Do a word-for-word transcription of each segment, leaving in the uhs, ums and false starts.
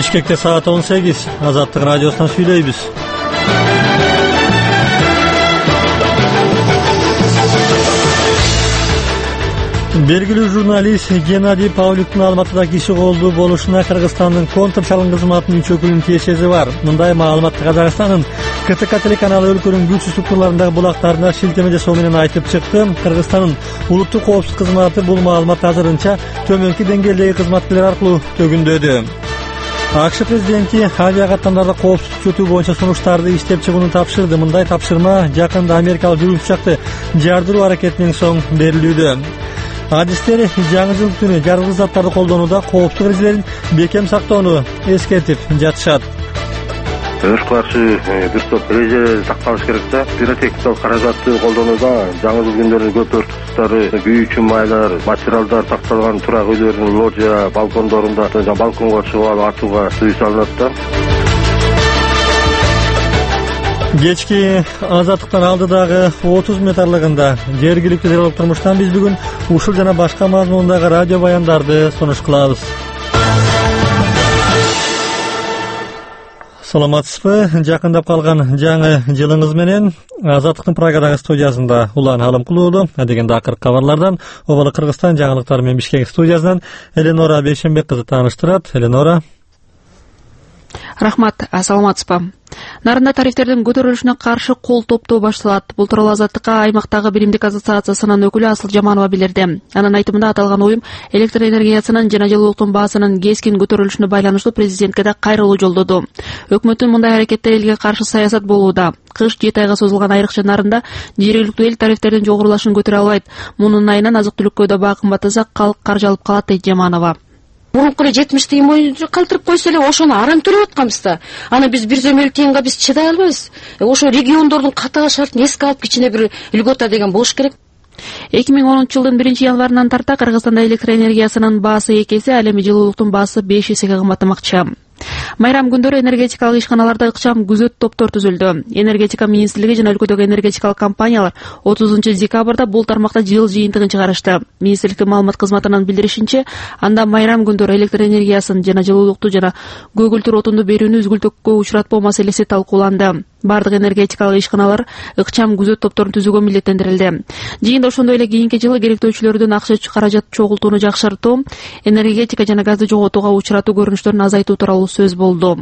Бишкекте саат он сегиз. Азаттык радиосунан сүйлөйбүз. Белгилүү журналист Геннадий Павлюктун Алматыда киши колдуу болушуна Кыргызстандын контрчалын кызматынын үч өкүлүнүн тиешеси бар. Мындай маалыматты Казакстандын КТК телеканалы өлкөнүн күчтүү структураларындагы булактарына шилтеме жасоо менен айтып чыкты. Кыргызстандын улуттук коопсуздук кызматы бул маалыматты азырынча төмөнкү деңгээлдеги кызматкерлер аркылуу төгүндөдү. АКШ президенти авиакаттамдарда коопсуздук күчөтүү боюнча сунуштарды иштеп чыгууну тапшырды. Мындай тапшырма жакында америкалык жүргүч учакты жардыруу аракетинен соң берилүүдө. Адистер жаңы жыл күнү жаргыл заттарды колдонууда коопсуздук эрежелерин бекем сактоону эскертип жатышат. Өрт каршы бир топ эреже сакталыш керек да. Пиротехникалык каражатты колдонууда жаңы жыл күндөрү көп өрт кустары, күйүүчү майлар, материалдар сакталган турак үйлөрүнүн лоджия, балкондорунда, жана балконго чыгып алып атууга тыюу салынат да. Кечки азаттыктан алдыдагы отуз метр аралыгында жергиликтүү деловок турмуштан биз бүгүн ушул жана башка мазмундагы радио баяндарды сунуш кылабыз. Саламатсызбы? Жакындап калган жаңы жылыңыз менен Азаттыктын Прагадағы студиясында Улан Алым кылууда. Дегенде акыркы кабарлардан Обалы Кыргызстан жаңылыктары менен Бишкек студиясынан Эленора Бейшенбек кызы тааныштырат. Эленора. Рахмат, саламатсызбы? Нарында тарифтердин көтөрүлүшүнө каршы кол топтоо башталат. Бул тууралуу Азаттыкка аймактагы биримдик ассоциациясынын өкүлү Асыл Жаманова билдирди. Анын айтымында аталган уюм электр энергиясынын жана жылуулуктун баасынын кескин көтөрүлүшүнө байланыштуу президентке да кайрылуу жолдоду. Өкмөттүн мындай аракеттери элге каршы саясат болууда. Кыш жети айга созулган айрыкча нарында жергиликтүү эл тарифтердин жогорулашын көтөрө албайт. Мунун айынан азык-түлүккө да баа кымбаттаса, калк каржы алып калат дейт Жаманова. Мурунку эле жетимиш тыйын боюнча калтырып койсо эле ошону арам төлөп атканбыз да. Аны биз бир жүз элүү тыйынга биз чыдай албайбыз. Ошо региондордун катаал шартын эске алып кичине бир льгота деген болуш керек. эки миң онунчу жылдын биринчи январынан тарта Кыргызстанда электр энергиясынын баасы эки эсе, ал эми жылуулуктун баасы беш эсеге кымбаттамакчы. Майрам күндөрү энергетикалык ишканаларда ыкчам күзөт топтор түзүлдү. Энергетика министрлиги жана өлкөдөгү энергетикалык компаниялар отузунчу декабрда бул тармакта жыл жыйынтыгын чыгарышты. Министрликтин маалымат кызматынан билдиришинче, анда майрам күндөрү электр энергиясын жана жылуулукту жана көгүлтүр отунду берүүнү үзгүлтүккө учуратпоо маселеси талкууланды. Бардык энергетикалык ишканалар ыкчам күзөт топторун түзүүгө милдеттендирилди. Жыйында ошондой эле кийинки жылы керектөөчүлөрдүн акча каражат чогултууну жакшыртуу, энергетика жана газды жоготууга учуратуу көрүнүштөрүн азайтуу тууралуу сөз болду.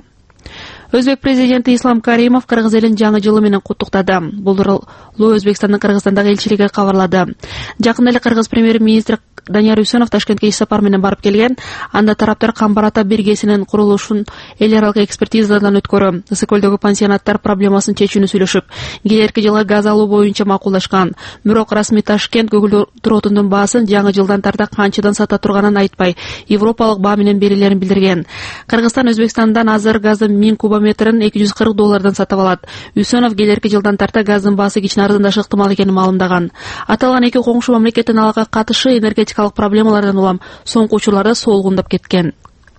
Өзбек президенти Ислам Каримов кыргыз элин жаңы жылы менен куттуктады. Бул тууралуу Өзбекстандын Кыргызстандагы элчилиги кабарлады. Жакында эле кыргыз премьер-министри Данияр Үсөнов Ташкентке иш сапар менен барып келген. Анда тараптар Камбар ата биргесинин курулушун эл аралык экспертизадан өткөрүп, Ысык көлдөгү пансионаттар проблемасын чечүүнү сүйлөшүп, келерки жылга газ алуу боюнча макулдашкан. Бирок расмий Ташкент көгүлтүр отундун баасын жаңы жылдан тарта канчадан сата турганын айтпай, европалык баа менен берилерин билдирген. Кыргызстан Өзбекстандан азыр газдын миң кубометрин эки жүз кырк доллардан сатып алат. Үсөнов келерки жылдан тарта газдын баасы кичине арзандашы ыктымал экенин маалымдаган. Аталган эки коңшу мамлекеттин алга катышы энергетикалык проблемалардан улам соңку учурларда солгундап кеткен.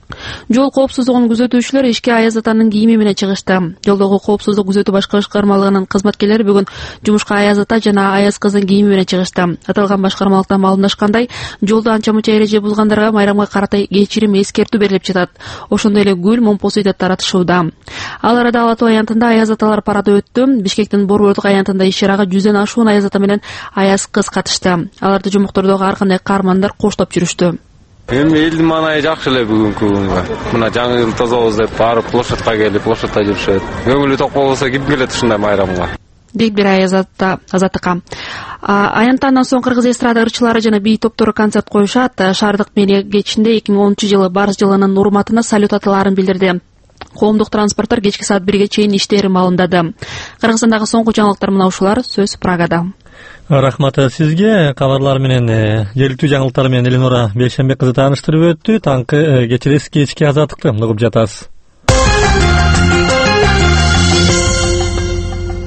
Жол коопсуздугун күзөтүүчүлөр ишке Аяз атанын кийими менен чыгышты. Жолдогу коопсуздук күзөтүү башкармалыгынын кызматкерлери бүгүн жумушка Аяз ата жана Аяз кыздын кийими менен чыгышты. Аталган башкармалыктан маалымдашкандай, жолду анча мынча эреже бузгандарга майрамга карата кечирим эскертүү берилип жатат. Ошондой эле гүл, момпосуй да таратышууда. Ал арада Ала Тоо аянтында Аяз аталар парады өттү. Бишкектин Борбордук аянтында иш-чарага жүздөн ашуун Аяз ата менен Аяз кыз катышты. Аларды жумуктурдогу ар кандай каармандар коштоп жүрүштү. Эми элдин маанайы жакшы эле бүгүнкү күнгө. Мына жаңы жыл тозобуз деп барып площадка келип, площадта жүрүшөт. Көңүлү ток болсо ким келет ушундай майрамга? Дейт бир Аяз ата Азаттыкка. Аянтандан соң кыргыз эстрада ырчылары жана бий топтору концерт коюшат. Шаардык мэрия кечинде эки миң онунчу жылы Барс жылынын урматына салют аталарын билдирди. Коомдук транспорттор кечки саат бирге чейин иштерин маалымдады. Кыргызстандагы соңку жаңылыктар мына ушулар. Сөз Прагада. Рахмат сизге. Кабарлар менен жергиликтүү жаңылыктар менен Эленора Бейшенбек кызы тааныштырып өттү. Таңкы кечирес кечки азаттыкты угуп жатасыз.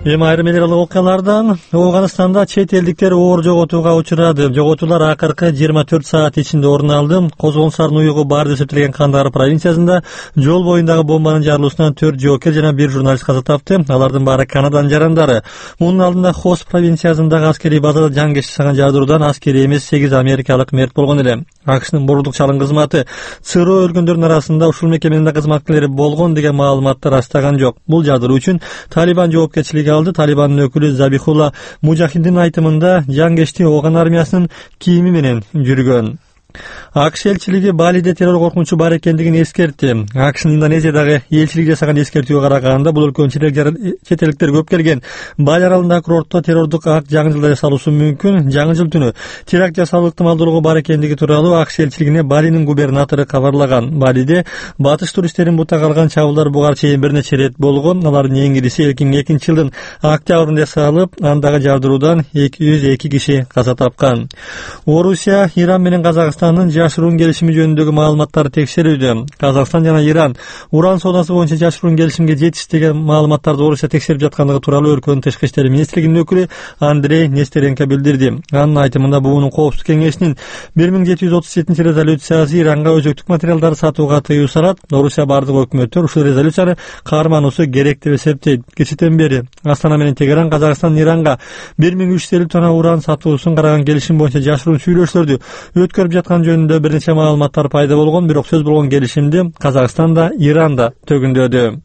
Эми айрым эл аралык окуялардан Ооганстанда чет элдиктер оор жоготууга учурады. Жоготуулар акыркы жыйырма төрт саат ичинде орун алды. Козголгонсардын уюгу бар деп эсептелген Кандагар провинциясында жол боюндагы бомбанын жарылуусунан төрт жоокер жана бир журналист каза тапты. Алардын баары Канаданын жарандары. Мунун алдында Хос провинциясындагы аскерий базада жаңгеш жасаган жардыруудан аскерий эмес сегиз америкалык мерт болгон эле. АКШнын борбордук чалым кызматы ЦРУ өлгөндөрдүн арасында ушул мекеменин кызматкерлери болгон деген маалыматты растаган жок. Бул жардыруу үчүн Талибан жоопкерчилиги алды. Талибандын өкүлү Забихулла Мужахиддин айтымында жаңгешти Ооган армиясынын кийими менен жүргөн. АКШ элчилиги Балиде террор коркунучу бар экендигин эскертти. АКШнын Индонезиядагы элчилиги жасаган эскертүүгө караганда бул өлкөнүн чет элдиктер көп келген Бали аралындагы курортто террордук акт жаңы жылда жасалышы мүмкүн. Жаңы жыл түнү теракт жасалуу ыктымалдуулугу бар экендиги тууралуу АКШ элчилигине Балинин губернатору кабарлаган. Балиде батыш туристтерин бутага алган чабуулдар буга чейин бир нече ирет болгон. Алардын эң ириси эки миң экинчи жылдын октябрында жасалып, андагы жардыруудан эки жүз эки киши каза тапкан. Орусия Иран менен Казакстан жашыруун келишими жөнүндөгү маалыматтарды текшерүүдө. Казакстан жана Иран уран соодасы боюнча жашыруун келишимге жетиш деген маалыматтарды Орусия текшерип жаткандыгы тууралуу өлкөнүн тышкы иштер министрлигинин өкүлү Андрей Нестеренко билдирди. Анын айтымында буунун коопсуздук кеңешинин бир миң жети жүз отуз жетинчи резолюциясы Иранга өзөктүк материалдарды сатууга тыюу салат. Орусия бардык өкмөттөр ушул резолюцияны каармануусу керек деп эсептейт. Кечээден бери Астана менен Тегеран Казакстан Иранга бир миң үч жүз элүү тонна уран сатуусун караган келишим боюнча жашыруун сүйлөшүүлөрдү өткөрүп жаткан жөнүндө бир нече маалыматтар пайда болгон, бирок сөз болгон келишимди Казакстан да Иран да төгүндөдү.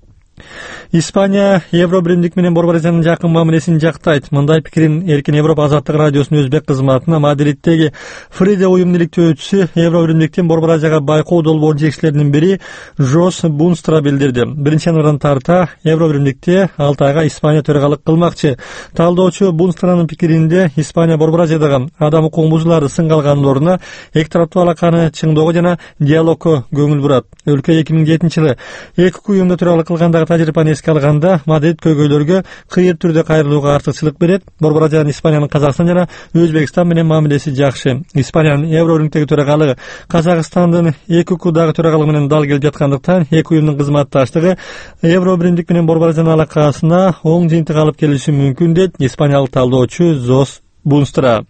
Испания Евробиримдик менен Борбордуктун жакын мамилесин жактайт. Мындай пикирин Эркин Европа азаттык радиосунун өзбек кызматына Мадриттеги Фриде уюм иликтөөчүсү Евробиримдиктин Борбордуктага байкоо долбоор жетекчилеринин бири Жос Бунстра билдирди. Биринчи январдан тарта Евробиримдикте алты айга Испания төрагалык кылмакчы. Талдоочу Бунстранын пикиринде Испания Борбордуктагы адам укугун бузууларды сынга алган ордуна эки тараптуу алаканы чыңдоого жана диалогко көңүл бурат. Өлкө эки миң жетинчи жылы эки уюмда төрагалык кылгандагы тажрыйбаны эске алганда Мадрид көйгөйлөргө кыйыр түрдө кайрылууга артыкчылык берет. Борбордуктан Испаниянын Казакстан жана Өзбекстан менен мамилеси жакшы. Испаниянын Евробиримдиктеги төрагалыгы Казакстандын эки укудагы төрагалыгы менен дал келип жаткандыктан эки уюмдун кызматташтыгы Евробиримдик менен Борбордуктан алакасына оң жыйынтык алып келиши мүмкүн дейт испаниялык талдоочу Жос Бунстра.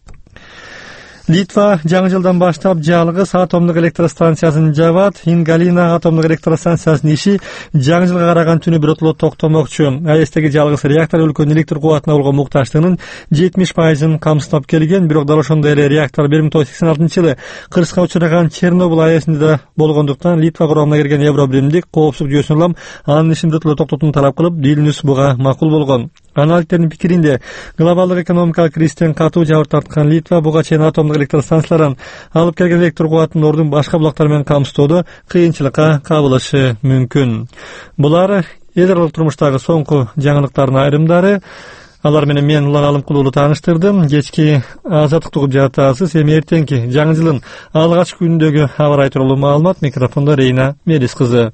Литва жаңы жылдан баштап жалгыз атомдук электростанциясын жабат. Ингалина атомдук электростанциясынын иши жаңы жылга караган түнү биротоло токтомокчу. АЭСтеги жалгыз реактор өлкөнүн электр кубатына болгон мукташтыгынын жетимиш пайызын камсыздап келген. Бирок дал ошондой эле реактор бир миң тогуз жүз сексен алтынчы жылы кырсыкка учураган Чернобыль АЭСинде да болгондуктан Литва курамына кирген Евробиримдик коопсуздук жүйөсүн улам анын ишин биротоло токтотууну талап кылып, Вильнюс буга макул болгон. Аналитиктердин пикиринде глобалдык экономикалык кризистен катуу жабыр тарткан Литва буга чейин атомдук электростанциялардан алып келген электр кубатын ордун башка булактар менен камсыздоодо кыйынчылыкка кабылышы мүмкүн. Булар эл аралык турмуштагы соңку жаңылыктардын айрымдары. Алар менен мен Улан Алымкулуулу тааныштырдым. Кечки азаттык угуп жатасыз. Эми эртеңки жаңы жылдын алгачкы күнүндөгү аба ырайы тууралуу маалымат. Микрофондо Рейна Мелис кызы.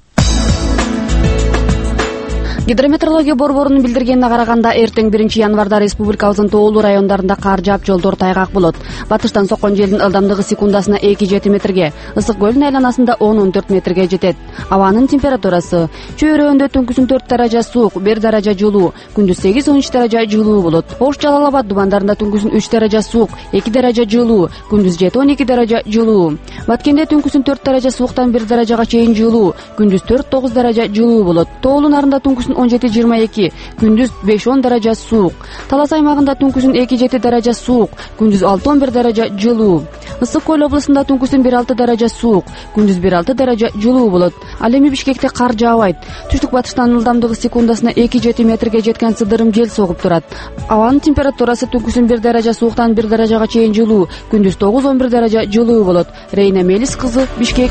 Гидрометеорология борборунун билдиргенине караганда эртең биринчи январда республикабыздын тоолуу райондарында кар жаап, жолдор тайгак болот. Батыштан соккон желдин ылдамдыгы секундасына эки жети метрге, ысык көлдүн айланасында он он төрт метрге жетет. Абанын температурасы чөйрөндө түнкүсүн төрт даража суук, бир даража жылуу, күндүз сегиз он үч даража жылуу болот. Ош Жалал Абад дубандарында түнкүсүн үч даража суук, эки даража жылуу, күндүз жети он эки даража жылуу. Баткенде түнкүсүн төрт даража сууктан бир даражага чейин жылуу, күндүз төрт тогуз даража жылуу болот. Тоолуу нарында түнкүсүн он жети жыйырма эки, күндүз беш он даража суук. Талас аймагында түнкүсүн эки жети даража суук, күндүз алты он бир даража жылуу. Ысык көл облусунда түнкүсүн бир алты даража суук, күндүз бир алты даража жылуу болот. Ал эми Бишкекте кар жаабайт. Түштүк батыштан ылдамдыгы секундасына эки жети метрге жеткен сыдырым жел согуп турат. Абанын температурасы түнкүсүн бир даража сууктан бир даражага чейин жылуу, күндүз тогуз он бир даража жылуу болот. Рейна Мелис кызы, Бишкек.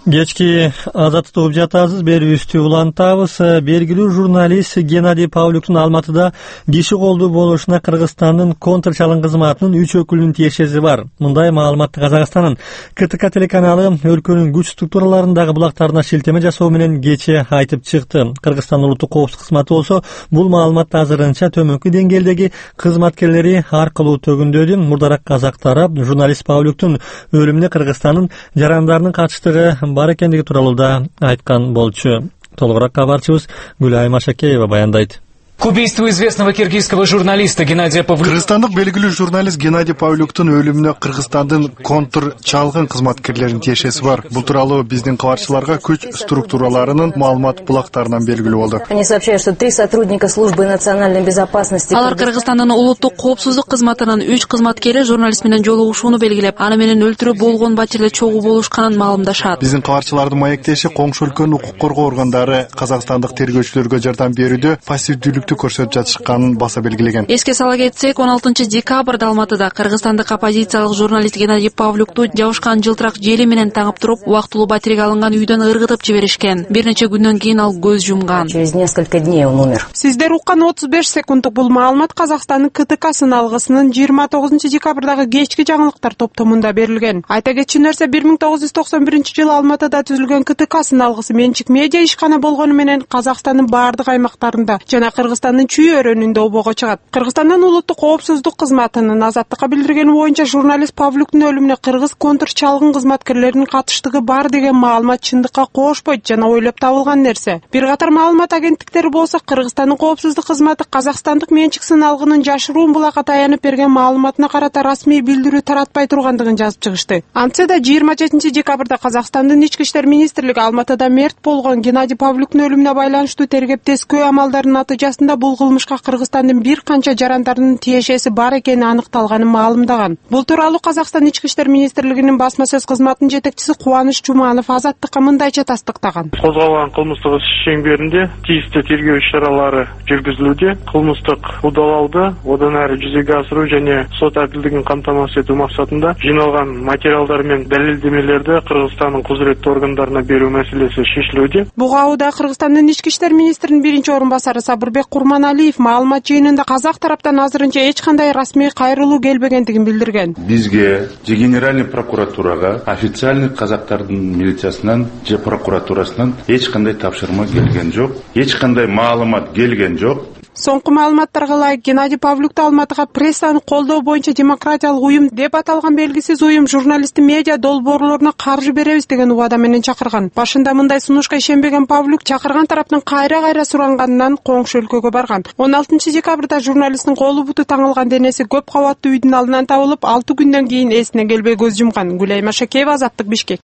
Кечки азаттык угуп жатасыз, берүүбүздү улантабыз. Белгилүү журналист Геннадий Павлюктун Алматыда киши колдуу болушуна Кыргызстандын контрчалгын кызматынын үч өкүлүнүн тиешеси бар. Мындай маалыматты Казакстандын КТК телеканалы өлкөнүн күч структураларындагы булактарына шилтеме жасоо менен кечээ айтып чыкты. Кыргызстандын улуттук коопсуздук кызматы болсо бул маалыматты азырынча төмөнкү деңгээлдеги кызматкерлери аркылуу төгүндөдү. Мурдараак казак тарап журналист Павлюктун өлүмүнө Кыргызстандын жарандарынын катыштыгы бар экендиги тууралуу да айткан болчу. Толугураак кабарчыбыз Гүлай Машакеева баяндайт. К убийству известного киргизского журналиста Геннадия Павлюка. Кыргызстандык белгилүү журналист Геннадий Павлюктун өлүмүнө Кыргызстандын контрчалгын кызматкерлеринин тиешеси бар. Бул тууралуу биздин кабарчыларга күч структураларынын маалымат булактарынан белгилүү болду. Они сообщают, что три сотрудника службы национальной безопасности. Алар Кыргызстандын улуттук коопсуздук кызматынын үч кызматкери журналист менен жолугушууну белгилеп, аны менен өлтүрүү болгон батирде чогуу болушканын маалымдашат. Биздин кабарчылардын маектеши коңшу өлкөнүн укук коргоо органдары казакстандык тергөөчүлөргө жардам берүүдө пассивдүүлүк көрсөтүп жатышканын баса белгилеген. Эске сала кетсек, он алтынчы декабрда Алматыда кыргызстандык оппозициялык журналист Геннадий Павлюкту жабышкан жылтырак жели менен таңып туруп, убактылуу батиреге алынган үйдөн ыргытып жиберишкен. Бир нече күндөн кийин ал көз жумган. Через несколько дней он умер. Сиздер уккан отуз беш секунддук бул маалымат Казакстандын КТК сыналгысынын жыйырма тогузунчу декабрдагы кечки жаңылыктар топтомунда берилген. Айта кетчү нерсе, бир миң тогуз жүз токсон биринчи жылы Алматыда түзүлгөн КТК сыналгысы менчик медиа ишкана болгону менен Казакстандын баардык аймактарында жана Кыргызстандын чүй өрөөнүндө обого чыгат. Кыргызстандын улуттук коопсуздук кызматынын азаттыкка билдиргени боюнча журналист Павлюктун өлүмүнө кыргыз контрчалгын кызматкерлеринин катыштыгы бар деген маалымат чындыкка коошпойт жана ойлоп табылган нерсе. Бир катар маалымат агенттиктери болсо Кыргызстандын коопсуздук кызматы казакстандык менчик сыналгынын жашыруун булакка таянып берген маалыматына карата расмий билдирүү таратпай тургандыгын жазып чыгышты. Антсе да жыйырма жетинчи декабрда Казакстандын ички иштер министрлиги Алматыда мерт болгон Геннадий Павлюктун өлүмүнө байланыштуу тергеп-тескөө амалдарынын натыйжасында бул кылмышка Кыргызстандын бир канча жарандарынын тиешеси бар экени аныкталганын маалымдаган. Бул тууралуу Казакстан ички иштер министрлигинин басма сөз кызматынын жетекчиси Кубаныч Жуманов азаттыкка мындайча тастыктаган. Козголгон кылмыштык иш чеңберинде тийиштүү тергөө иш-чаралары жүргүзүлүүдө. Кылмыштык удалауды одан ары жүзөгө асыруу жана сот адилдигин камтамасыз этүү максатында жиналган материалдар менен далилдемелерди Кыргызстандын кузуреттүү органдарына берүү маселеси шешилүүдө. Буга убакта Кыргызстандын ички иштер министринин биринчи орун басары Сабырбек Курманалиев маалымат жыйынында казак тараптан азырынча эч кандай расмий кайрылуу келбегендигин билдирген. Бизге же генеральный прокуратурага, официальный казактардын милициясынан же прокуратурасынан эч кандай тапшырма келген жок, эч кандай маалымат келген жок. Соңку маалыматтарга ылайык Геннадий Павлюкту Алматыга прессаны колдоо боюнча демократиялык уюм деп аталган белгисиз уюм журналисти медиа долбоорлоруна каржы беребиз деген убада менен чакырган. Башында мындай сунушка ишенбеген Павлюк чакырган тараптын кайра-кайра суранганынан коңшу өлкөгө барган. он алтынчы декабрда журналисттин колу буту таңылган денеси көп кабаттуу үйдүн алдынан табылып, алты күндөн кийин эсине келбей көз жумган. Гүлай Машакеева, Азаттык, Бишкек.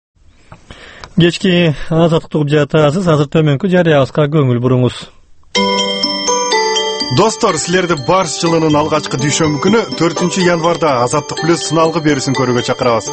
Кечки азаттыкты угуп жатасыз. Азыр төмөнкү жарыябызга көңүл буруңуз. Достор, силерди Барс жылынын алгачкы дүйшөмбү күнү төртүнчү январда Азаттык плюс сыналгы берүүсүн көрүүгө чакырабыз.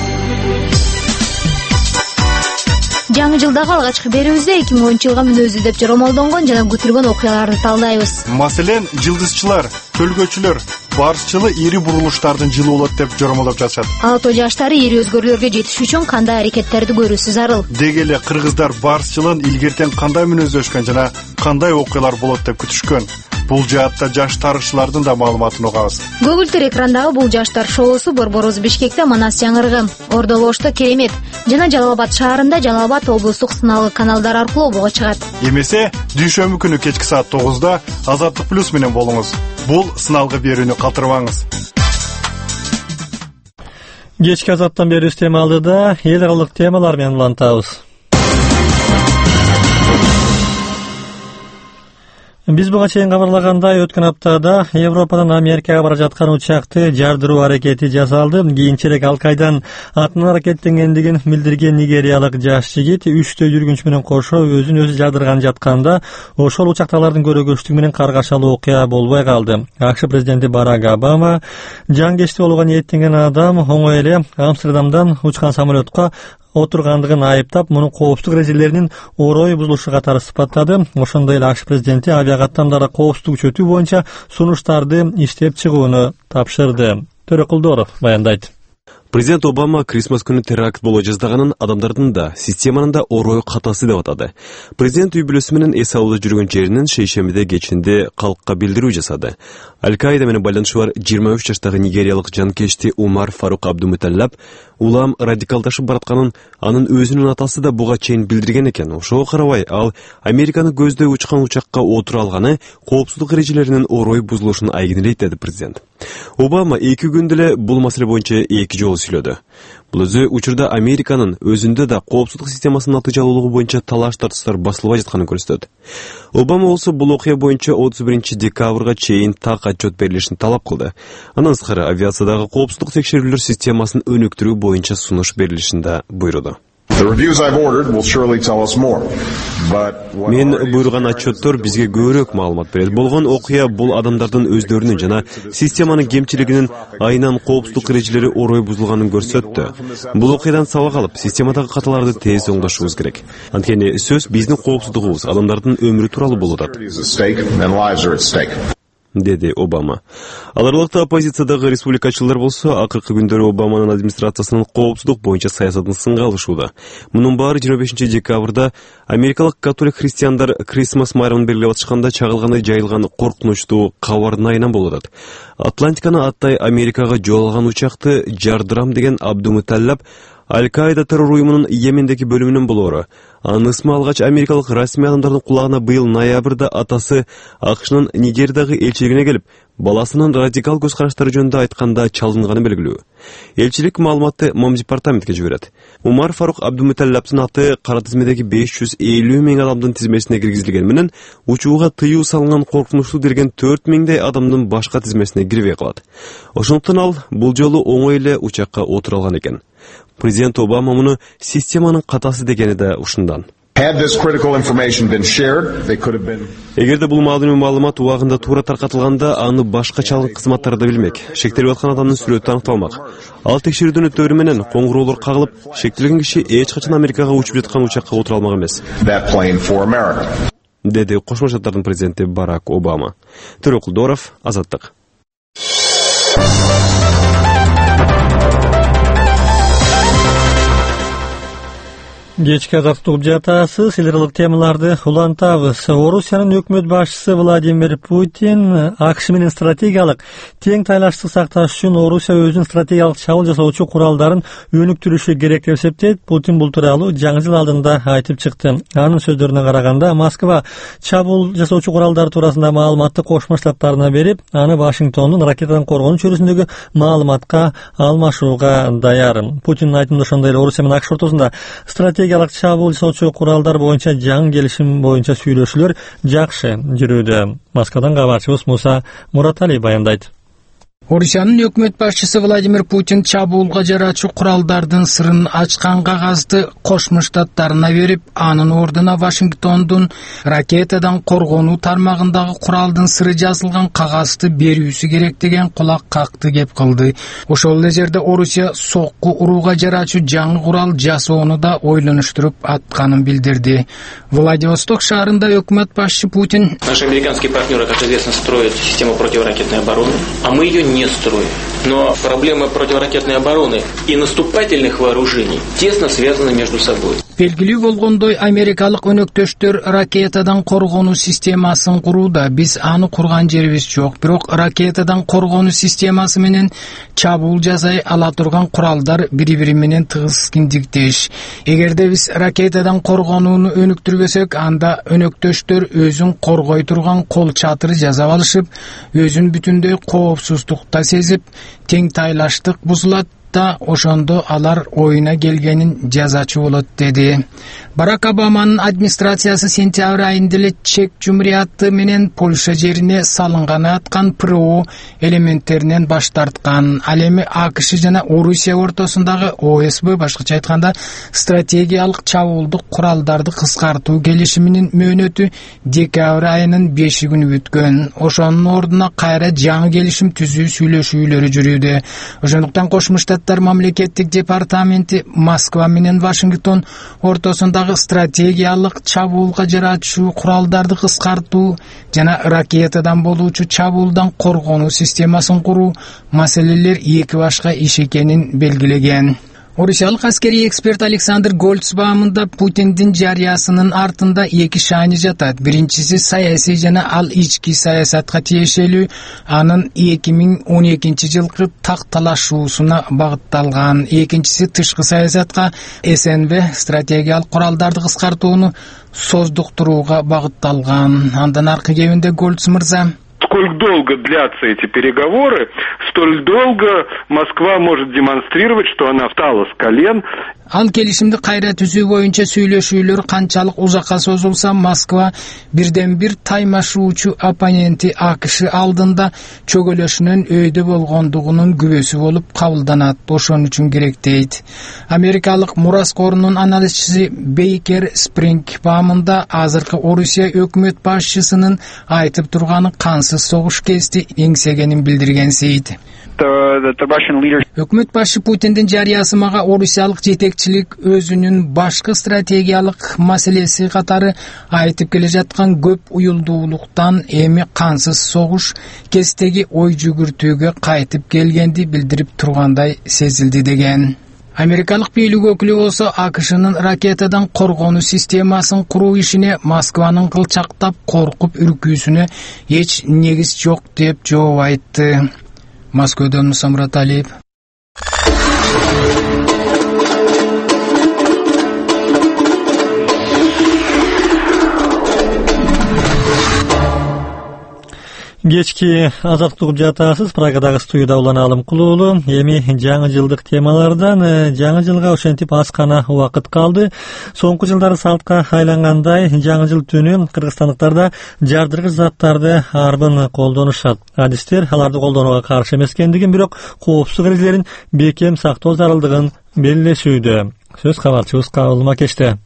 Жаңы жылдагы алгачкы берүүбүздө эки миң онунчу жылга мүнөздүү деп жоромолдонгон жана күтүлгөн окуяларды талдайбыз. Маселен, жылдызчылар, төлгөчүлөр Барс жылы ири бурулуштардын жылы болот деп жоромолдоп жатышат. Ал то жаштары ири өзгөрүүлөргө жетиш үчүн кандай аракеттерди көрүүсү зарыл. Деги эле кыргыздар Барс жылын илгертен кандай мүнөздөшкөн жана кандай окуялар болот деп күтүшкөн. Бул жаатта жаш тарыхчылардын да маалыматын угабыз. Көгүлтөр экрандагы бул жаштар шоусу Борбороз Бишкекте, Манас Жаңыргы, Ордолошто Керемет жана Жалал Абад шаарында Жалал Абад облустук сыналгы каналдар аркылуу обого чыгат. Эмесе дүйшөмбү күнү кечки саат тогузда Азаттык плюс менен болуңуз. Бул сыналгы берүүнү калтырбаңыз. Кечки азаттан бери темалыда эл аралык темалар менен улантабыз. Биз буга чейин кабарлагандай, өткөн аптада Европадан Америкага бара жаткан учакты жардыруу аракети жасалды. Кийинчерээк Ал-Кайдан атынан аракеттенгендигин билдирген нигериялык жаш жигит үчтө жүргүнчү менен кошо өзүн өзү жардырган жатканда ошол учактагылардын көрөгөчтүгү менен каргашалуу окуя болбой калды. АКШ президенти Барак Обама жангечти болууга ниеттенген адам оңой эле Амстердамдан учкан самолетко отургандыгын айыптап, муну коопсуздук эрежелеринин орой бузулушу катары сыпаттады. Ошондой эле АКШ президенти авиакаттамдары коопсуздук күчөтүү боюнча сунуштарды иштеп чыгууну тапшырды. Төрөкулдоров баяндайт. Президент Обама Крисмас күнү теракт боло жаздаганын адамдардын да системанын да орой катасы деп атады. Президент үй бүлөсү менен эс алууда жүргөн жеринин шейшембиде кечинде калкка билдирүү жасады. Аль-Каида менен байланышы бар жыйырма үч жаштагы нигериялык жанкечти Умар Фарук Абдумуталлаб улам радикалдашып баратканын анын өзүнүн атасы да буга чейин билдирген экен. Ошого карабай ал Американы көздөй учкан учакка отура алганы коопсуздук эрежелеринин орой бузулушун айгинелейт деди президент. Обама эки күндө эле бул маселе боюнча эки жолу сүйлөдү. Бул өзү учурда Американын өзүндө да коопсуздук системасынын натыйжалуулугу боюнча талаш тартыштар басылбай жатканын көрсөтөт. Обама болсо бул окуя боюнча отуз биринчи декабрга чейин так отчет берилишин талап кылды. Андан сырткары авиациядагы коопсуздук текшерүүлөр системасын өнүктүрүү боюнча сунуш берилишин да буйруду. Мен буйруган отчеттор бизге көбүрөөк маалымат берет. Болгон окуя бул адамдардын өздөрүнүн жана системанын кемчилигинин айынан коопсуздук эрежелери орой бузулганын көрсөттү. Бул окуядан сабак алып, системадагы каталарды тез оңдошубуз керек. Анткени сөз биздин коопсуздугубуз, адамдардын өмүрү тууралуу болуп атат, деди Обама. Ал аралыкта оппозициядагы республикачылар болсо, акыркы күндөрү Обаманын администрациясынын коопсуздук боюнча саясатын сынга алышууда. Мунун баары жыйырма бешинчи декабрда америкалык католик христиандар Крисмас майрамын белгилеп атышканда чагылганы жайылган коркунучтуу кабардын айынан болуп атат. Атлантиканы аттай Америкага жол алган учакты жардырам деген Абдумуталлаб Аль-Каида террор уюмунун Йемендеги бөлүмүнүн болоору. Анын ысмы алгач америкалык расмий адамдардын кулагына быйыл ноябрда атасы АКШнын Нигердагы элчилигине келип, баласынын радикал көз караштары жөнүндө айтканда чалынганы белгилүү. Элчилик маалыматты Мом департаментке жиберет. Умар Фарук Абдумуталлабдын аты кара тизмедеги беш жүз элүү миң адамдын тизмесине киргизилген менен учууга тыюу салынган коркунучтуу делген төрт миңдей адамдын башка тизмесине кирбей калат. Ошондуктан ал бул жолу оңой эле учакка отура алган экен. Президент Обама муну системанын катасы дегени да ушундан. Эгерде бул маалымат маалымат убагында туура таркатылганда, аны башка чалгын кызматтары да билмек. Шектелип аткан адамдын сүрөтү аныкталмак. Ал текшерүүдөн өтөөрү менен коңгуроолор кагылып, шектелген киши эч качан Америкага учуп жаткан учакка отура алмак эмес, деди Кошмо Штаттардын президенти Барак Обама. Төрөкул Доров, Азаттык. Кечки Азаттык жатасы силерлик темаларды улантабыз. Орусиянын өкмөт башчысы Владимир Путин АКШ менен стратегиялык тең тайлаштык сакташ үчүн Орусия өзүнүн стратегиялык чабуул жасоочу куралдарын өнүктүрүшү керек деп эсептейт. Путин бул тууралуу жаңы жыл алдында айтып чыкты. Анын сөздөрүнө караганда, Москва чабуул жасоочу куралдар туурасында маалыматты Кошмо Штаттарына берип, аны Вашингтондун ракетадан коргонуу чөйрөсүндөгү маалыматка алмашууга даяр. Путиндин айтымында ошондой эле Орусия менен АКШ ортосунда стратегиялык чабуул жасоочу куралдар боюнча жаңы келишим боюнча сүйлөшүүлөр жакшы жүрүүдө. Москвадан кабарчыбыз Муса Муратали баяндайт. Орусиянын өкмөт башчысы Владимир Путин чабуулга жарачу куралдардын сырын ачкан кагазды Кошмо Штаттарына берип, анын ордуна Вашингтондун ракетадан коргонуу тармагындагы куралдын сыры жазылган кагазды берүүсү керек деген кулак какты кеп кылды. Ошол эле жерде Орусия сокку урууга жарачу жаңы курал жасоону да ойлонуштуруп атканын билдирди. Владивосток шаарында өкмөт башчы Путин: Наши американские партнеры, как известно, строят систему противоракетной обороны, а мы ее не строим. Но проблемы противоракетной обороны и наступательных вооружений тесно связаны между собой. Белгилүү болгондой, америкалык өнөктөштөр ракетадан коргонуу системасын курууда. Биз аны курган жерибиз жок, бирок ракетадан коргонуу системасы менен чабуул жасай ала турган куралдар бири-бири менен тыгыз киндиктеш. Эгерде биз ракетадан коргонууну өнүктүрбөсөк, анда өнөктөштөр өзүн коргой турган кол чатыр жасап алышып, өзүн бүтүндөй коопсуздукта сезип, тең тайлаштык бузулат да, ошондо алар оюна келгенин жазачу болот, деди. Барак Обаманын администрациясы сентябрь айында эле Чек Жумурияты менен Польша жерине салынганы аткан ПРО элементтеринен баш тарткан. Ал эми АКШ жана Орусия ортосундагы ОСБ, башкача айтканда, стратегиялык чабуулдук куралдарды кыскартуу келишиминин мөөнөтү декабрь айынын беши күнү бүткөн. Ошонун ордуна кайра жаңы келишим түзүү сүйлөшүүлөрү жүрүүдө. Ошондуктан Кошмо Штаттар Штаттар мамлекеттик департаменти Москва менен Вашингтон ортосундагы стратегиялык чабуулга жаратышуу, куралдарды кыскартуу жана ракетадан болуучу чабуулдан коргонуу системасын куруу маселелер эки башка иш экенин белгилеген. Орусиялык аскери эксперт Александр Гольц баамында Путиндин жарыясынын артында эки шааны жатат. Биринчиси саясий жана ал ички саясатка тиешелүү, анын эки миң он экинчи жылкы так талашуусуна багытталган. Экинчиси тышкы саясатка, эс эн вэ стратегиялык куралдарды кыскартууну создуктурууга багытталган. Андан аркы кебинде Гольц мырза: сколь долго длятся эти переговоры, столь долго Москва может демонстрировать, что она встала с колен. Ал келишимди кайра түзүү боюнча сүйлөшүүлөр канчалык узакка созулса, Москва бирден бир таймашуучу оппоненти а ка ш алдында чөгөлөшүнөн өйдө болгондугунун күбөсү болуп кабылданат. Ошон үчүн керек дейт. Америкалык Мурас корунун анализчиси Бейкер Спринг баамында азыркы Орусия өкмөт башчысынын айтып турганы кансыз согуш кести эңсегенин билдирген сейт. Өкмөт башы Путиндин жарыясы мага орусиялык жетекчилик өзүнүн башкы стратегиялык маселеси катары айтып келе жаткан көп уюлдуулуктан эми кансыз согуш кестеги ой жүгүртүүгө кайтып келгенди билдирип тургандай сезилди деген. Америкалык бийлик өкүлү болсо а ка шнын ракетадан коргонуу системасын куруу ишине Москванын кылчактап коркуп үркүүсүнө эч негиз жок деп жооп айтты. Москвадан Самрат Алиев. Кечки азаттык жатасыз. Прагадагы студияда улан Алым Кулуулу. Эми жаңы жылдык темалардан жаңы жылга ошентип аз гана убакыт калды. Соңку жылдары салтка айлангандай жаңы жыл түнү кыргызстандыктарда жардыргыч заттарды арбын колдонушат. Адистер аларды колдонууга каршы эмес экендигин, бирок коопсуздук эрежелерин бекем сактоо зарылдыгын белгилешүүдө. Сөз кабарчыбыз Кабыл Макеште.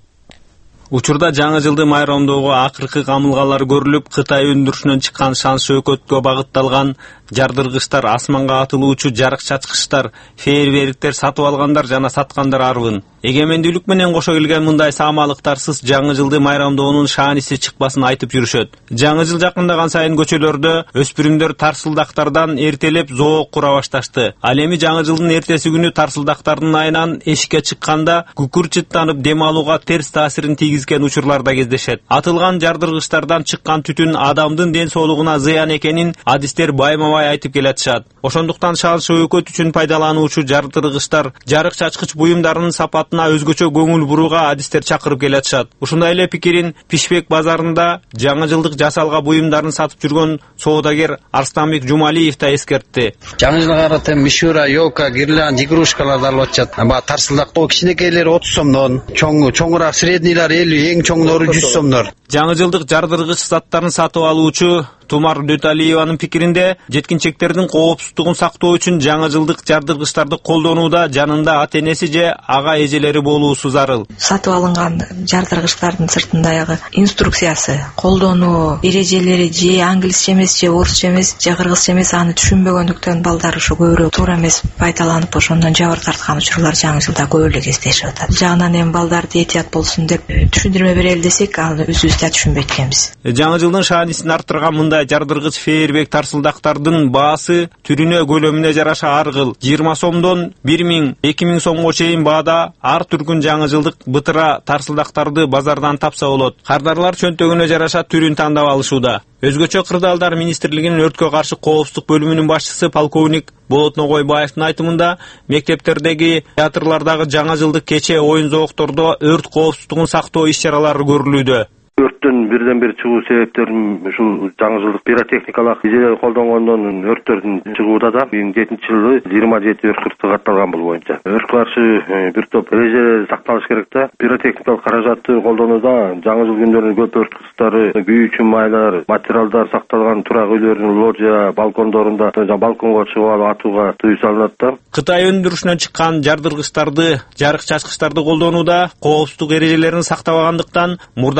Учурда жаңы жылды майрамдоого акыркы камылгалар көрүлүп, Кытай өндүрүшүнөн чыккан шан шөкөткө багытталган жардыргычтар, асманга атылуучу жарык чачкычтар, фейерверктер сатып алгандар жана саткандар арбын. Эгемендүүлүк менен кошо келген мындай саамалыктарсыз жаңы жылды майрамдоонун шааниси чыкпасын айтып жүрүшөт. Жаңы жыл жакындаган сайын көчөлөрдө өспүрүмдөр тарсылдактардан эртелеп зоок кура башташты. Ал эми жаңы жылдын эртеси күнү тарсылдактардын айынан эшикке чыкканда күкүр чыттанып дем алууга терс таасирин тийгизген учурлар да кездешет. Атылган жардыргычтардан чыккан түтүн адамдын ден соолугуна зыян экенин адистер байма-бай айтып келатышат. Ошондуктан шан шөкөт үчүн пайдалануучу жардыргычтар, жарык чачкыч буюмдарынын сапатына өзгөчө көңүл бурууга адистер чакырып келатышат. Ушундай эле пикирин Пишбек базарында жаңы жылдык жасалга буюмдарын сатып жүргөн соодагер Арстанбек Жумалиев да эскертти. Жаңы жылга карата мишура, ёлка, гирлянд, игрушкаларды алып атышат. Ама тарсылдактоо кичинекейлери отуз сомдон, чоң чоңураак среднийлар элүү, эң чоңдору жүз сомдор. Жаңы жылдык жардыргыч заттарын сатып алуучу Тумар Дөталиеванын пикиринде, жеткинчектердин коопсуздугун сактоо үчүн жаңы жылдык жардыргычтарды колдонууда жанында ата-энеси же ага эжелери болуусу зарыл. Сатып алынган жардыргычтардын сыртындагы инструкциясы, колдонуу эрежелери же англисче эмес, же орусча эмес, же кыргызча эмес, аны түшүнбөгөндүктөн балдар ушу көбүрөөк туура эмес пайдаланып, ошондон жабыр тарткан учурлар жаңы жылда көп эле кездешип атат. Жагынан эми балдарды этият болсун деп түшүндүрмө берели десек, аны өзүбүз да түшүнбөйт экенбиз. Жаңы жылдын шаанисин арттырган мындай жардыргыч фейерверк тарсылдактардын баасы түрүнө көлөмүнө жараша ар кыл. жыйырма сомдон бир миң, эки миң сомго чейин баада ар түркүн жаңы жылдык бытыра тарсылдактарды базардан тапса болот. Кардарлар чөнтөгүнө жараша түрүн тандап алышууда. Өзгөчө Кырдаалдар министрлигинин өрткө каршы коопсуздук бөлүмүнүн башчысы полковник Болот Ногойбаевдин айтымында, мектептердеги, театрлардагы жаңы жылдык кече оюн зооктордо өрт коопсуздугун сактоо иш-чаралары көрүлүүдө. Өрттөн бирден бир чыгуу себептерин ушул жаңы жылдык пиротехникалык эжелер колдонгондон өрттөрдүн чыгууда да эки миң жетинчи жылы жыйырма жети өрт катталган бул боюнча. Өрткө каршы бир топ эреже сакталыш керек да. Пиротехникалык каражатты колдонууда жаңы жыл күндөрү көп өрт кыстары, күйүүчү майлар, материалдар сакталган турак үйлөрдүн лоджия, балкондорунда балконго чыгып алып атууга тыюу салынат да. Кытай өндүрүшүнөн чыккан жардыргычтарды, жарык чачкычтарды колдонууда коопсуздук эрежелерин сактабагандыктан мурдакы жылдары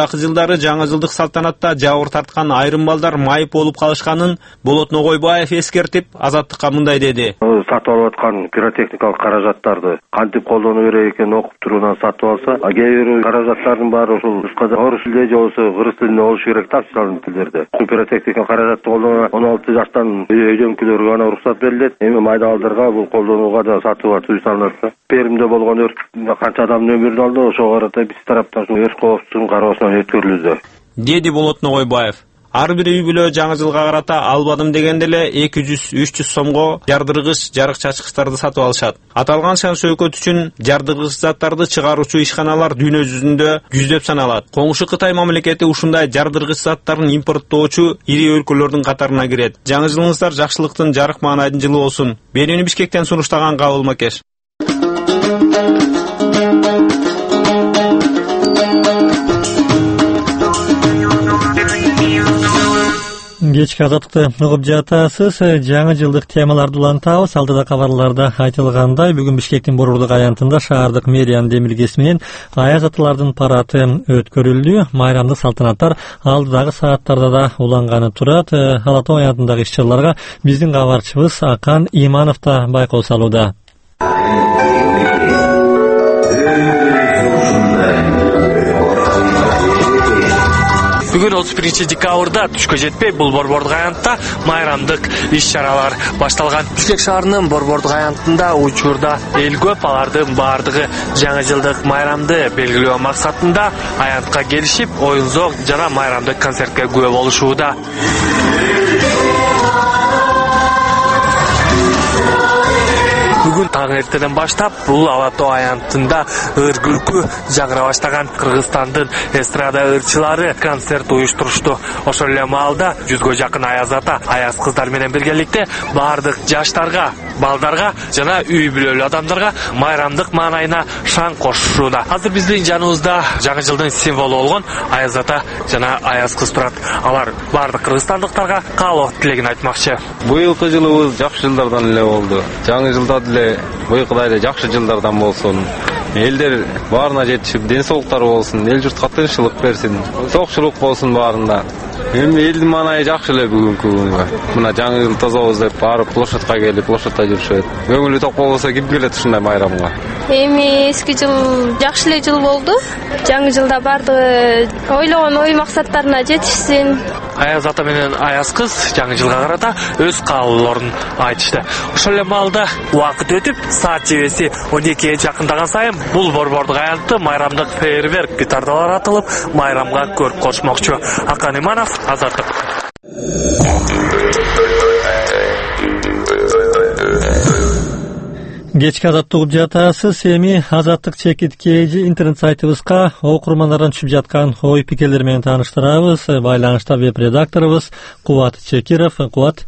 сыяктагылары жаңы жылдык салтанатта жабыр тарткан айрым балдар майып болуп калышканын Болот Ногойбаев эскертип, Азаттыкка мындай деди. Сатып алып аткан пиротехникалык каражаттарды кантип колдоно керек экенин окуп туруудан сатып алса, кээ бир каражаттардын баары ушул орус тилинде же болбосо кыргыз тилинде болушу керек да, официалдуу тилдерде. Пиротехникалык каражатты колдонууга он алты жаштан өйдөңкүлөргө гана уруксат берилет. Эми майда балдарга бул колдонууга да сатууга тыюу салынат да. Пермде болгон өрттүн канча адамдын өмүрүн алды, ошого карата биз тараптан өрт коопсуздугун кароосунан өткөрүлүүдө, деди Болот Ногойбаев. Ар бир үй бүлө жаңы жылга карата албадым дегенде эле эки жүз үч жүз сомго жардыргыч, жарык чачкычтарды сатып алышат. Аталган шан сөйкөт үчүн жардыргыч заттарды чыгаруучу ишканалар дүйнө жүзүндө жүздөп саналат. Коңшу Кытай мамлекети ушундай жардыргыч заттарын импорттоочу ири өлкөлөрдүн катарына кирет. Жаңы жылыңыздар жакшылыктын, жарык маанайдын жылы болсун. Берүүнү Бишкектен сунуштаган Кабыл Макеш. Кечки Азаттыкты угуп жатасыз. Жаңы жылдык темаларды улантабыз. Алдыда кабарларда айтылгандай, бүгүн Бишкектин борбордук аянтында шаардык мэриянын демилгеси менен аяз аталардын параты өткөрүлдү. Майрамдык салтанаттар алдыдагы сааттарда да уланганы турат. Ала Тоо аянтындагы иш-чараларга биздин кабарчыбыз Акан Иманов да байкоо салууда. Бүгүн отуз биринчи декабрда түшкө жетпей бул борбордук аянтта майрамдык иш-чаралар башталган. Бишкек шаарынын борбордук аянтында учурда эл көп, алардын баардыгы жаңы жылдык майрамды белгилөө максатында аянтка келишип, оюн-зок жана майрамдык концертке күбө болушууда. Бүгүн таң эртеден баштап бул Ала Тоо аянтында ыр күлкү жаңыра баштаган. Кыргызстандын эстрада ырчылары концерт уюштурушту. Ошол эле маалда жүзгө жакын аяз ата, аяз кыздар менен биргеликте баардык жаштарга, балдарга жана үй бүлөлүү адамдарга майрамдык маанайына шаң кошушууда. Азыр биздин жаныбызда жаңы жылдын символу болгон аяз ата жана аяз кыз турат. Алар баардык кыргызстандыктарга каалоо тилегин айтмакчы. Быйылкы жылыбыз жакшы жылдардан эле болду. Жаңы жылда деле быйылкыдай эле жакшы жылдардан болсун. Элдер баарына жетишип, ден соолуктары болсун, эл журтка тынччылык берсин, сокчулук болсун баарында. Эми элдин маанайы жакшы эле бүгүнкү күнгө. Мына жаңы жыл тозобуз деп барып площадка келип, площадта жүрүшөт. Көңүлү ток болбосо ким келет ушундай майрамга? Эми эски жыл жакшы эле жыл болду. Жаңы жылда баардыгы ойлогон ой максаттарына жетишсин. Аяз ата менен аяз кыз жаңы жылга карата өз каалоолорун айтышты. Ошол эле маалда убакыт өтүп, саат чебеси он экиге жакындаган сайын бул борбордук аянтты майрамдык фейерверк петардалар атылып, майрамга көрк кошмокчу. Акан Иманов, Азаттык. Кечки Азаттыкты угуп жатасыз. Эми Азаттык чекиткеji интернет сайтыбызга окурмандардан түшүп жаткан ой пикирлер менен тааныштырабыз. Байланышта веб-редакторубуз Кубат Чекиров. Кубат.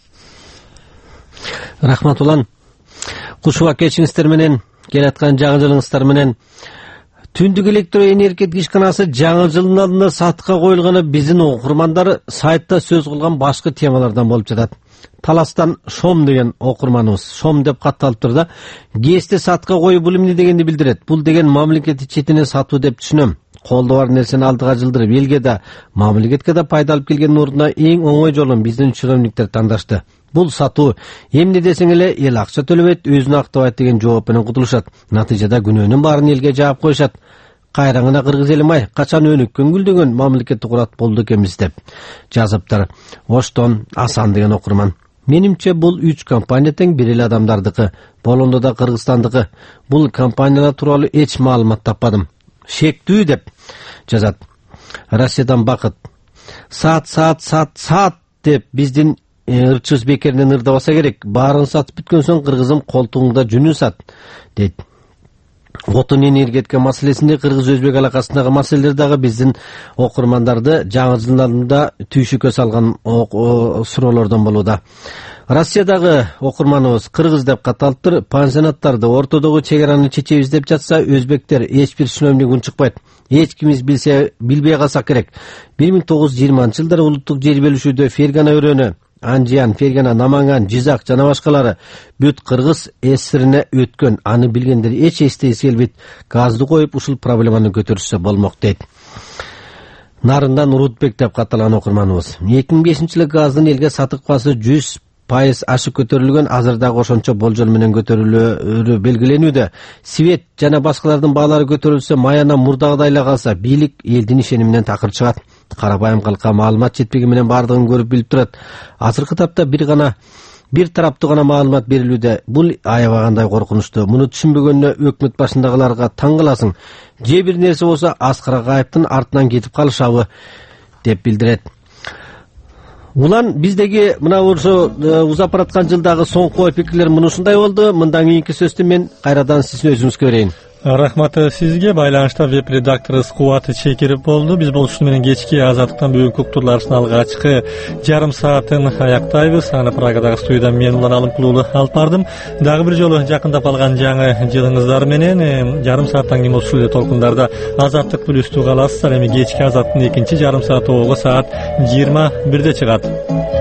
Рахмат улан. Кушуга кечиңиздер менен, келаткан жаңы жылыңыздар менен. Түндүк электро энергетика ишканасы жаңы жылдын алдында сатыкка коюлганы биздин окурмандар сайтта сөз кылган башкы темалардан болуп жатат. Таластан Шом деген окурманыбыз, Шом деп катталыптыр да, кесте сатыкка коюу бул эмне дегенди билдирет. Бул деген мамлекет четине сатуу деп түшүнөм. Колдо бар нерсени алдыга жылдырып, элге да, мамлекетке да пайда алып келгендин ордуна эң оңой жолун биздин чиновниктер тандашты. Бул сатуу эмне десең эле эл акча төлөбөйт, өзүн актабайт деген жооп менен кутулушат. Натыйжада күнөөнүн баарын элге жаап коюшат. Кайраңына кыргыз элим ай, качан өнүккөн гүлдөгөн мамлекетти курат болду экенбиз деп жазыптыр. Оштон Асан деген окурман. Менимче бул үч компания тең бир эле адамдардыкы, болондо да Кыргызстандыкы. Бул компаниялар тууралуу эч маалымат таппадым. Шектүү деп жазат. Россиядан Бакыт. Саат, саат, саат, саат деп биздин ырчыбыз бекеринен ырдабаса керек. Баарын сатып бүткөн соң кыргызым колтугуңда жүнү сат дейт. Отун энергетика маселесинде кыргыз өзбек алакасындагы маселелер дагы биздин окурмандарды жаңы жылдын алдында түйшүккө салган суроолордон болууда. Россиядагы окурманыбыз кыргыз деп катталыптыр. Пансионаттарды ортодогу чек араны чечебиз деп жатса, өзбектер эч бир чиновник унчукпайт. Эч кимиз билсе билбей калсак керек. бир миң тогуз жүз жыйырманчы жылдары улуттук жер белишүүдө Фергана өрөөнү, Анжиян, Фергана, Наманган, Жизак жана башкалары бүт кыргыз эсирине өткөн. Аны билгендер эч эстейси келбейт. Газды коюп ушул проблеманы көтөрүшсө болмок дейт. нарындан Урутбек деп катталган окурманыбыз. эки миң бешинчи жылы газдын элге сатык баасы жүз пайыз ашык көтөрүлгөн, азыр дагы ошончо болжол менен көтөрүлөрү белгиленүүдө. Свет жана башкалардын баалары көтөрүлсө, маяна мурдагыдай эле калса, бийлик элдин ишениминен такыр чыгат. Карабайым калкка маалымат жетпеги менен бардыгын көрүп билип турат. Азыркы тапта бир гана бир тараптуу гана маалымат берилүүдө. Бул аябагандай коркунучтуу. Муну түшүнбөгөнүнө өкмөт башындагыларга таң каласың. Же бир нерсе болсо Аскар Акаевдин артынан кетип калышабы деп билдирет. Улан биздеги мына ошо узап бараткан жылдагы соңку пикирлер мынушундай болду. Мындан кийинки сөздү мен кайрадан сиздин өзүңүзгө берейин. Рахмат сизге. Байланышта веб редакторубуз Кубат Чекиров болду. Биз бул ушуну менен кечки Азаттыктан бүгүнкү уктурларыбыздын алгачкы жарым саатын аяктайбыз. Аны Прагадагы студиядан мен Улан Алымкулуулу алып бардым. Дагы бир жолу жакындап калган жаңы жылыңыздар менен жарым сааттан кийин ушул эле толкундарда Азаттык плюсту каласыздар. Эми кечки Азаттын экинчи жарым сааты ого саат жыйырма бирде чыгат.